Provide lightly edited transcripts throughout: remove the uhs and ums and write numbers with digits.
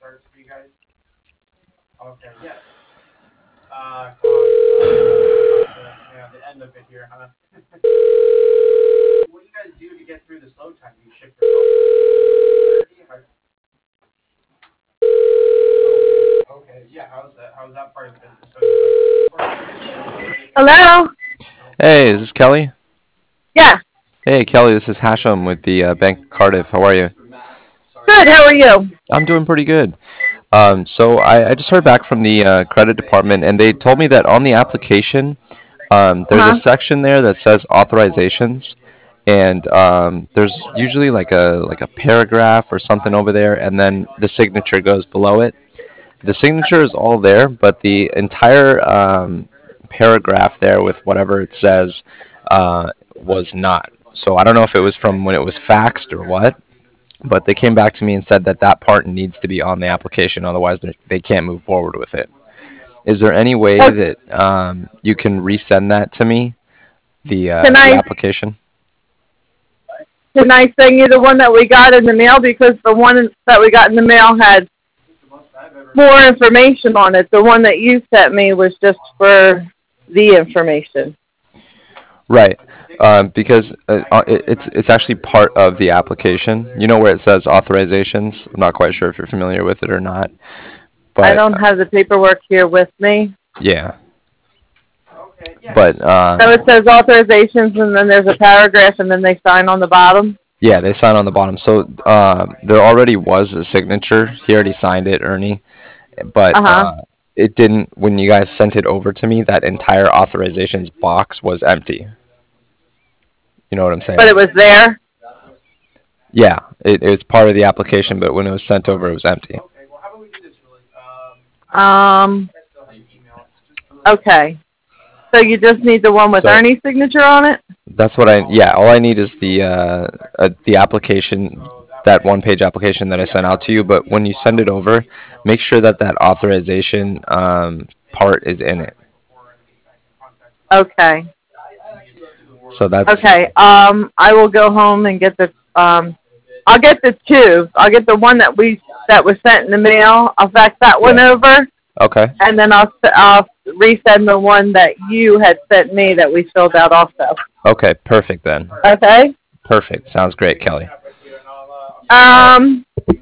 Hello? Hey, is this Kelly? Yeah. Hey, Kelly, this is Hashem with the Bank of Cardiff. How are you? Good, how are you? I'm doing pretty good. So I just heard back from the credit department, and they told me that on the application, there's a Uh-huh. section there that says authorizations, and there's usually like a paragraph or something over there, and then the signature goes below it. The signature is all there, but the entire paragraph there with whatever it says was not. So I don't know if it was from when it was faxed or what, but they came back to me and said that that part needs to be on the application, otherwise they can't move forward with it. Is there any way Oh, that you can resend that to me, can the I application? can I send you the one that we got in the mail, because the one that we got in the mail had more information on it. The one that you sent me was just for the information. Right, because it's actually part of the application. You know where it says authorizations? I'm not quite sure if you're familiar with it or not, I but don't have the paperwork here with me. yeah. But So it says authorizations, and then there's a paragraph, and then they sign on the bottom. yeah, they sign on the bottom. So there already was a signature. He already signed it, Ernie. But Uh-huh. it didn't. When you guys sent it over to me, that entire authorizations box was empty. You know what I'm But saying? it was there? Yeah, it was part of the application, but when it was sent over, it was empty. Um, okay. So you just need the one with So Ernie's signature on it? that's what I. Yeah, all I need is the application, that one-page application that I sent out to you. But when you send it over, make sure that that authorization part is in it. Okay. So that's Okay. I will go home and get the I'll get the two. I'll get the one that was sent in the mail. I'll fax that one yeah. over, Okay. and then I'll resend the one that you had sent me that we filled out also. Okay, perfect then. Okay. Perfect. Sounds great, Kelly. Um,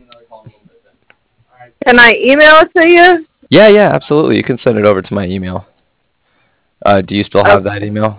can I email it to you? Yeah, yeah, absolutely. You can send it over to my email. Do you still have Okay. that email?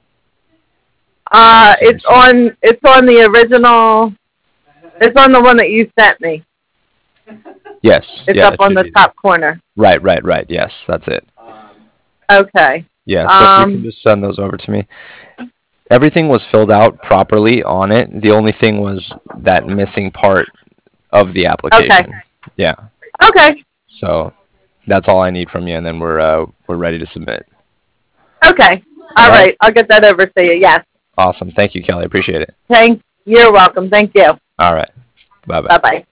It's on the original. It's on the one that you sent me. Yes. It's Yeah, up it on should the be there. top corner. Right, right, right. Yes, that's it. Okay. Yeah, so if you can just send those over to me. Everything was filled out properly on it. The only thing was that missing part of the Okay. application. Yeah. Okay. So that's all I need from you, and then we're ready to submit. Okay. All All right. right. I'll get that over to you. Yes. Awesome. Thank you, Kelly. I appreciate it. You're welcome. Thank you. All right. Bye bye. Bye bye.